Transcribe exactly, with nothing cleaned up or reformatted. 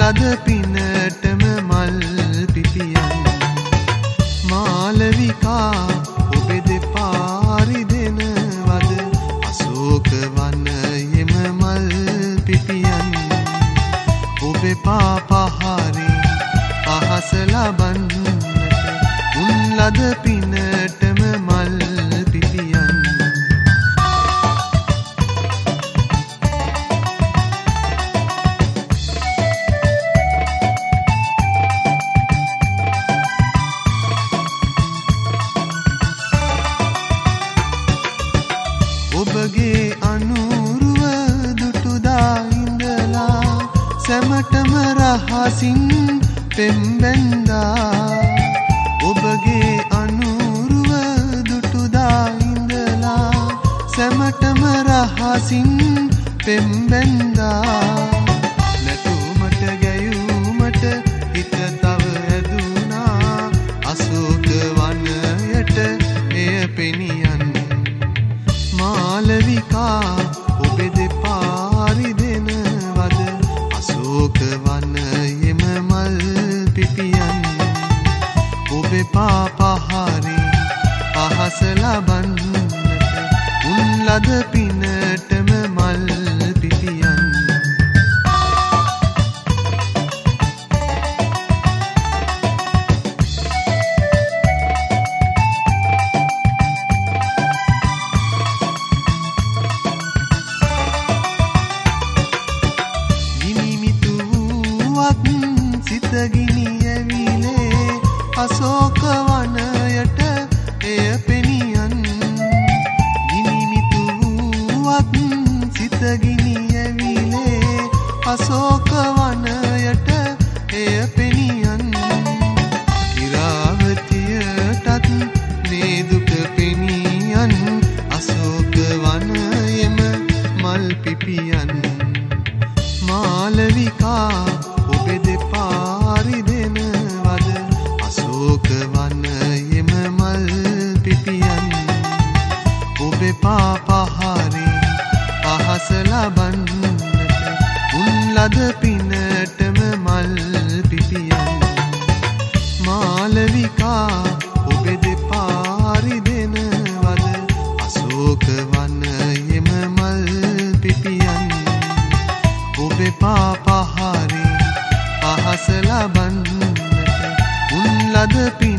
ලද පිනටම මල් පිපියන් මාලවිකා ඔබේ දෙපාරි දෙනවද අශෝක වනයේම මල් පිපියන් ඔබේ පාපහාරි අහස ලබන්නට උන් ලද පිනටම මල් පිපියන් ඔබගේ අනුරුව දුටුදා ඉඳලා සැමටම රහසින් පෙම්බැන්දා ඔබගේ අනුරුව දුටුදා ඉඳලා සැමටම රහසින් පෙම්බැන්දා නැතුමට ගැයුමට හිත තව ඇදුනා අශෝක වනයට එය පෙනියන් මාලවිකා ඔබේ දෙපාරි දෙනවද අශෝක වනයේම මල් පිපියන් ඔබේ පාපහාරි අහස ලබන්නට උන් ලද පිනටම මල් පිපියන් සිතගිනි ඇවිලේ අශෝක වනයට එය පෙනියන් ගිනිමිතු වූවත් සිතගිනි ඇවිලේ අශෝක වනයට එය පෙනියන් ඉරාවතියටත් මේ දුක පෙනියන් අශෝක වනයේම මල් පිපියන් මාලවිකා ඔබේ දෙපාරි දෙනවද අශෝක වනයේම මල් පිපියන් ඔබේ පාපහාරි අහස ලබන්නට උන් ලද පිනටම මල් පිපියන් මාලවිකා ඔබේ දෙපාරි දෙනවද අශෝක වනයේම මල් පිපියන් ඔබේ පාපහාරි අහස ලබන්නට උන් ලද පින